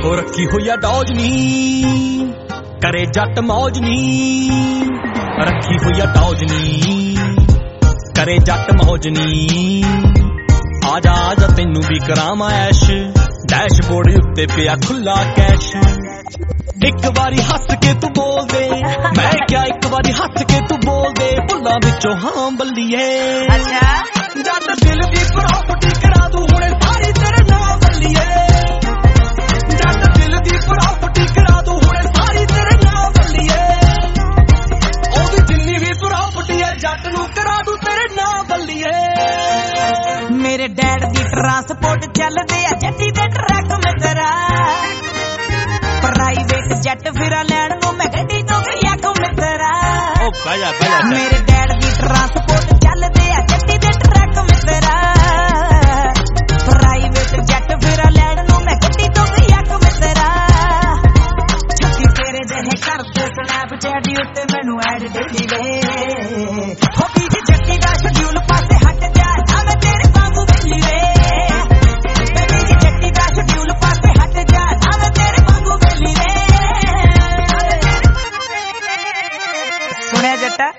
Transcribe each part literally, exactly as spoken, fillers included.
हो रखी हुई डौज नी करे जट मौज नी, रखी हुई डौज नी करे जट मौज नी। आजा आजा तेनू भी करावां ऐश, डैशबोर्ड उत्ते पिया खुला कैश। एक बारी हस के तू बोल दे, मैं क्या एक बारी हस के तू बोल दे, भुल्लां विचों हां बल्लीए। जट दिल दी प्रॉपर्टी करा दूं हुणे सारी तेरे नाम बल्लीए। जट दिल दी प्रॉपर्टी करा दूं हुणे सारी तेरे नाम बल्लीए। ओदी जिन्नी भी प्रॉपर्टी है जट नूं करा दूं तेरे नाम बल्लीए। मेरे डैड दी ट्रांसपोर्ट चलदे आ जट्टी दे ट्रक मित्रा, प्राइवेट जट फिरा लैण नूं मैं गड्डी तो गई आखो मित्रा। ओ बाजा बाजा मेरे डैड दी ट्रांसपोर्ट चलदे आ जट्टी दे ट्रक मित्रा, प्राइवेट जट फिरा लैण नूं मैं गड्डी तो गई आखो मित्रा। छत्ती तेरे जहे करदे स्नैपचैट उत्ते मैनू ऐड देदी वे, हो बीजी जट्टी दा शेड्यूल पासे हट जा ना मैं तेरे वांगू वेली वे। बीजी जट्टी दा शेड्यूल पासे हट जा ना मैं तेरे वांगू वेली वे। सुनिया जट्टा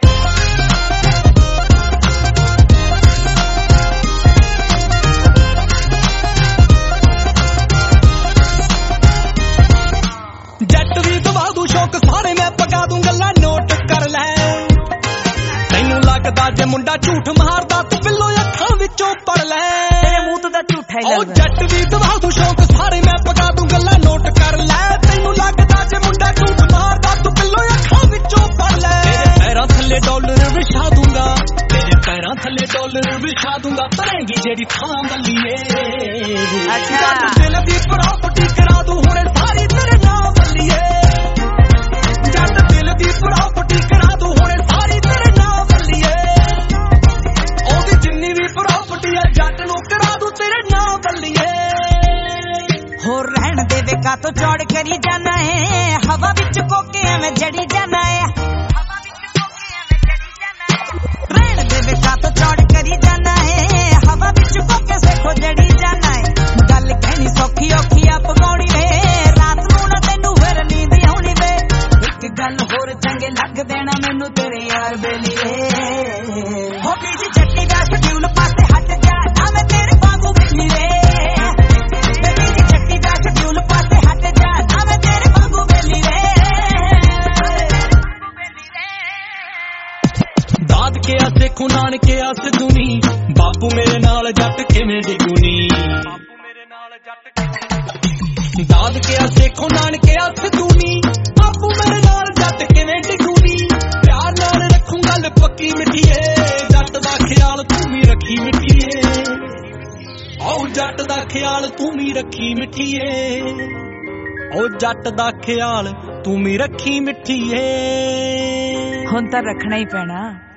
जट भी दवा दूं शौक सारे मैं पका दूं गल्लां नोट कर लै। तैनू लगदा जे मुंडा झूठ मारदा तू बिल्लो अखां विचों पढ़ लै। तेरे मुंह तो दा झूठा ही ओ लगदा। जट भी दवा दूं शौक सारे मैं पका दूं गल्लां नोट कर लै। तैनू लगदा जे मुंडा झूठ मारदा तू बिल्लो अखां विचों पढ़ लै। तेरे पैरां थल्ले डॉलर विछा दूंगा, तेरे पैरां थल्ले डॉलर विछा दूंगा, परेंगी जेड़ी थां बल्लीए। अच्छा। जट दिल दी प्रॉपर्टी करा दूं हुणे सारी तेरे नाम बल्लीए। जट दिल दी प्रॉपर्टी करा दूं हुणे सारी तेरे नाम बल्लीए। ओदी जिन्नी भी प्रॉपर्टी है जट नूं करा दूं तेरे नाम बल्लीए। हो रहन दे वे का तो चौड़ करी जाना है, हवा विच कोके एवें जड़ी जाना है। रहन दे वे का तो चौड़ करी जाना है, हवा विच कोके सेखो जड़ी जाना है। गल कहनी सौखी औखी आ पकाउणी वे, रात नूं ना तैनू फिर नींद आउणी वे। एक गल होर चंगे लग देना मैनू तेरे यार बेली वे। हो बीजी जट्टी दा शेड्यूल पासे हट जा ना मैं तेरे वांगू बेली वे। बीजी जट्टी दा शेड्यूल पासे हट जा ना मैं तेरे वांगू बेली वे। दाद के आसे खुनान के आस दुनी, बापू मेरे नाल जट किवें डिगुनी। दाद के आसे खुनान के आस दुनी, बापू मेरे नाल जट किवें डिगुनी। प्यार नाल रखूं गल पक्की मिठीए, जट दा ख्याल तू भी रखी मिठीए। ओ जट दा ख्याल तू भी रखी मिठीए। ओ जट दा ख्याल तू भी रखी मिठीए। हुण तां रखना ही पैना।